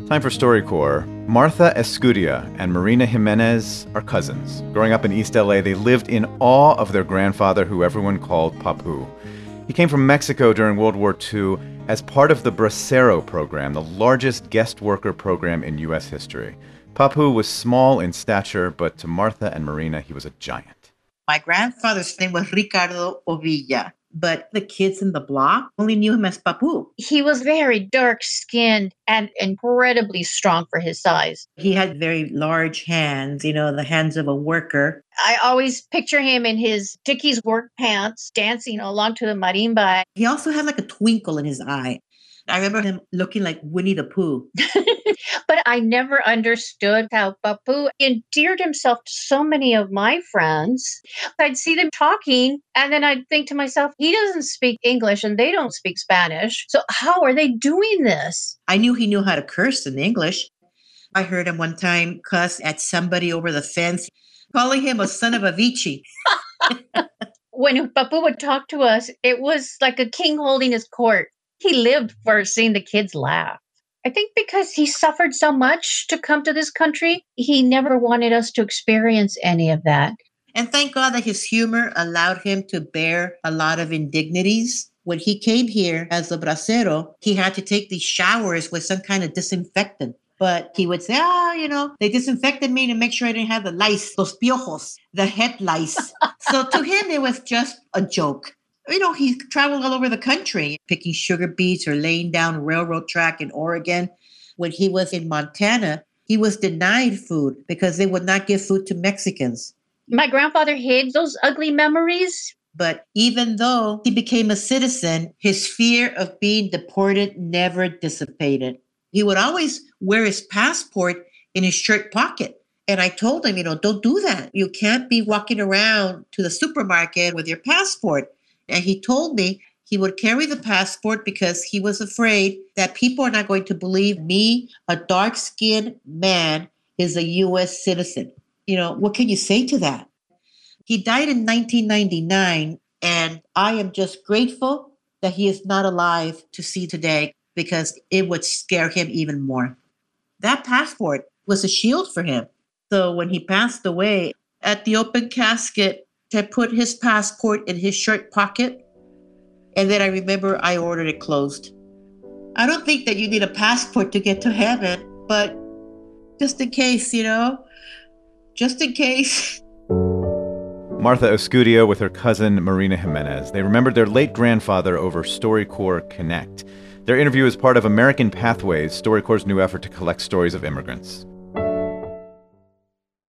Time for StoryCorps. Martha Escudia and Marina Jimenez are cousins. Growing up in East LA, they lived in awe of their grandfather, who everyone called Papu. He came from Mexico during World War II as part of the Bracero program, the largest guest worker program in U.S. history. Papu was small in stature, but to Martha and Marina, he was a giant. My grandfather's name was Ricardo Ovilla, but the kids in the block only knew him as Papu. He was very dark-skinned and incredibly strong for his size. He had very large hands, the hands of a worker. I always picture him in his Dickies work pants dancing along to the marimba. He also had like a twinkle in his eye. I remember him looking like Winnie the Pooh. But I never understood how Papu endeared himself to so many of my friends. I'd see them talking, and then I'd think to myself, he doesn't speak English and they don't speak Spanish. So how are they doing this? I knew he knew how to curse in English. I heard him one time cuss at somebody over the fence, calling him a son of a Vici. When Papu would talk to us, it was like a king holding his court. He lived for seeing the kids laugh. I think because he suffered so much to come to this country, he never wanted us to experience any of that. And thank God that his humor allowed him to bear a lot of indignities. When he came here as a bracero, he had to take these showers with some kind of disinfectant. But he would say, they disinfected me to make sure I didn't have the lice, los piojos, the head lice. So to him, it was just a joke. He traveled all over the country, picking sugar beets or laying down railroad track in Oregon. When he was in Montana, he was denied food because they would not give food to Mexicans. My grandfather hid those ugly memories. But even though he became a citizen, his fear of being deported never dissipated. He would always wear his passport in his shirt pocket. And I told him, don't do that. You can't be walking around to the supermarket with your passport. And he told me he would carry the passport because he was afraid that people are not going to believe me, a dark-skinned man, is a U.S. citizen. What can you say to that? He died in 1999, and I am just grateful that he is not alive to see today because it would scare him even more. That passport was a shield for him. So when he passed away, at the open casket, I put his passport in his shirt pocket, and then I remember I ordered it closed. I don't think that you need a passport to get to heaven, but just in case, just in case. Martha Escudia with her cousin Marina Jimenez. They remembered their late grandfather over StoryCorps Connect. Their interview is part of American Pathways, StoryCorps' new effort to collect stories of immigrants.